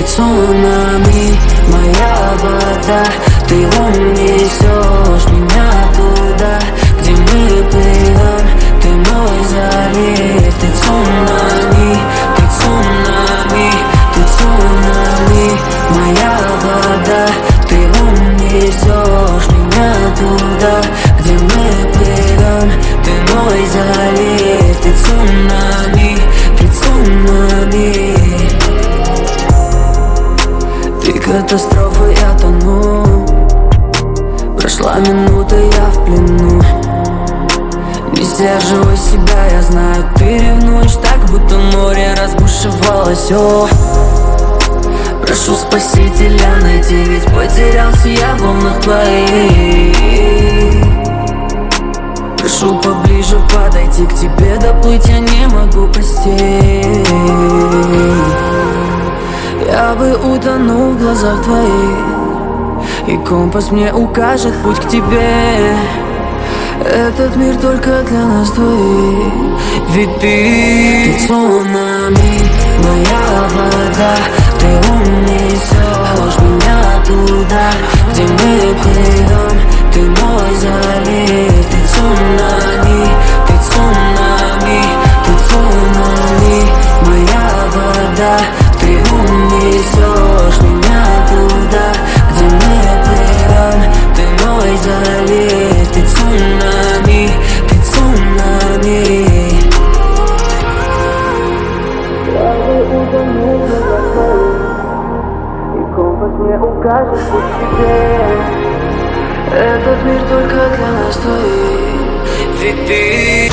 ты цунами, моя вода. Ты унесешь меня туда, где мы плывем. Ты мой залив, ты цунами, ты цунами, ты цунами, моя вода. Ты унесешь меня туда, где мы плывем. Ты мой залив, ты цунами, ты цунами. Ты катастрофа, я тону. Прошла минута, я в плену. Не сдерживай себя, я знаю, ты ревнуешь так, будто море разбушевалось. О, прошу спасителя найти, ведь потерялся я в волнах твоих. Прошу поближе подойти к тебе, доплыть я не могу постиг. Я бы утонул в глазах твоих, и компас мне укажет путь к тебе. Этот мир только для нас двоих. Ведь ты цунами, моя вода. Ты унесешь меня туда, где мы плывем. Ты мой залив, ты цунами, ты цунами, ты цунами, моя вода. Ты унесешь меня туда, где мы плывем. Ты мой залив, ты цунами, ты цунами. Я бы утонул в глазах твоих, и компас мне укажет путь к тебе. Этот мир только для нас двоих. Ведь ты